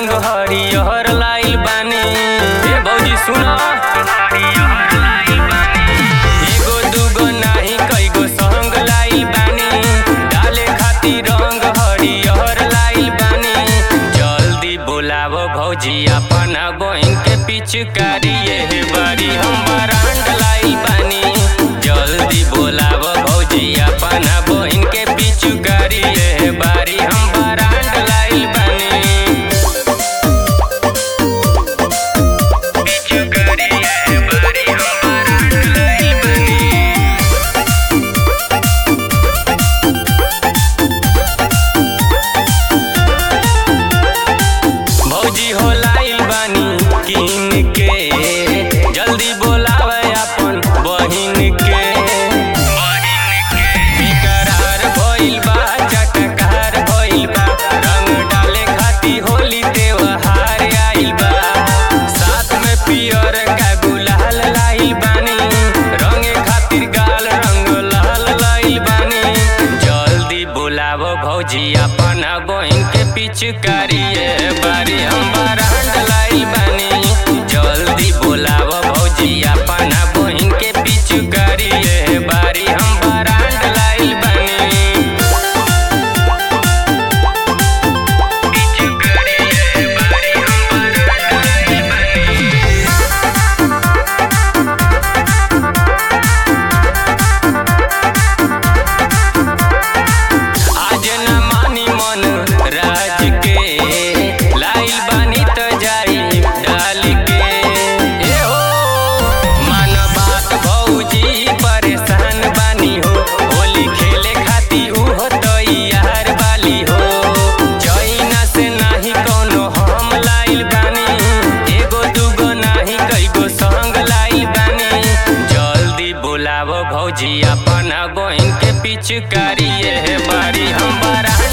रंग हरियर लाइल बानी। ए भौजी सुनो, एगो दूगो नाही कईगो संग लाइल बानी। डाले खातिर रंग हरियर लाइल बानी। जल्दी बुलावो भौजी अपना बहिन के पिचकारी ये बारी हम बरांड लाइल बानी। जल्दी बुलावो भौजी अपना बहिन के पिचकारी ये बारी हम बरांड लाइल बानी। पिचकारी ये बारी हम बरांड लाइल बानी। भौजी हो लाइल बानी किन के। जल्दी बोलावे अपन बहिन के। बेकरार भइल बा, चटकार भइल बा। रंग डाले खातिर होली त्योहार आइल बा। साथ में पियर का गुलाल लाइल बानी। रंगे खातिर गाल रंग लाल लाइल बानी। जल्दी बुलावो भौजी अपना बहिन के पिचकारी ये बारी हम बरांड लाइल बानी। जल्दी बुलावो भौजी अपना बहिन के पिचकारी ये बारी हम बरांड लाइल बानी। पिचकारी ये बारी हम बरांड लाइल बानी। आज न मानी मन राज के। लाइल बानी त जाई डाल के। ए हो मान बात भौजी परेशान बानी हो। होली खेले खातिर उहो तैयार बाली हो। जइना से नाही कोनो हम लाइल बानी। एगो दूगो नाही कईगो संग लाइल बानी। जल्दी बुलावो भौजी अपना बहिन के पिचकारी ये बारी हम बरांड